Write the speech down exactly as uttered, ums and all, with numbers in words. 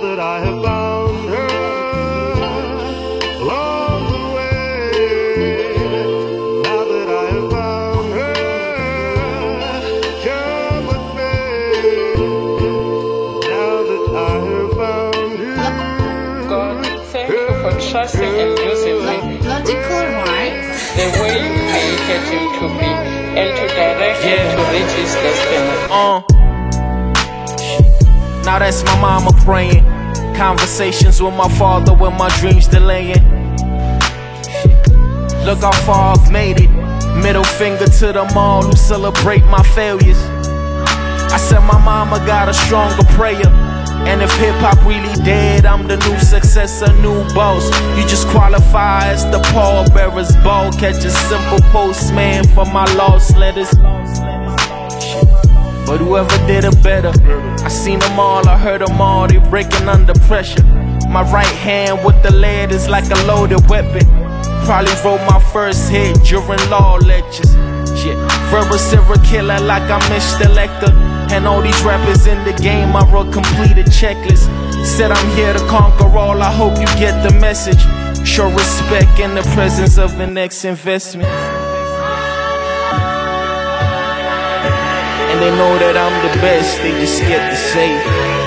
that I have found her along the way, now that I have found her, come with me. Now that I have found you. God, thank you for trusting and using me Logical, right? the way you created him to be and to direct him to reach his destiny. Uh. Now that's my mama praying. Conversations with my father when my dreams delaying. Look how far I've made it. Middle finger to them all who celebrate my failures. I said my mama got a stronger prayer. And if hip-hop really dead, I'm the new successor, new boss. You just qualify as the pallbearer's ball. Catch a simple postman for my lost letters. But whoever did it better, I seen them all, I heard them all, they breaking under pressure. My right hand with the lead is like a loaded weapon. Probably wrote my first hit during law lectures. Shit, verbal serial killer like I'm Mister Lecter. And all these rappers in the game, I wrote completed checklist. Said I'm here to conquer all, I hope you get the message. Show respect in the presence of the next investment. And they know that I'm the best, they just scared to say it.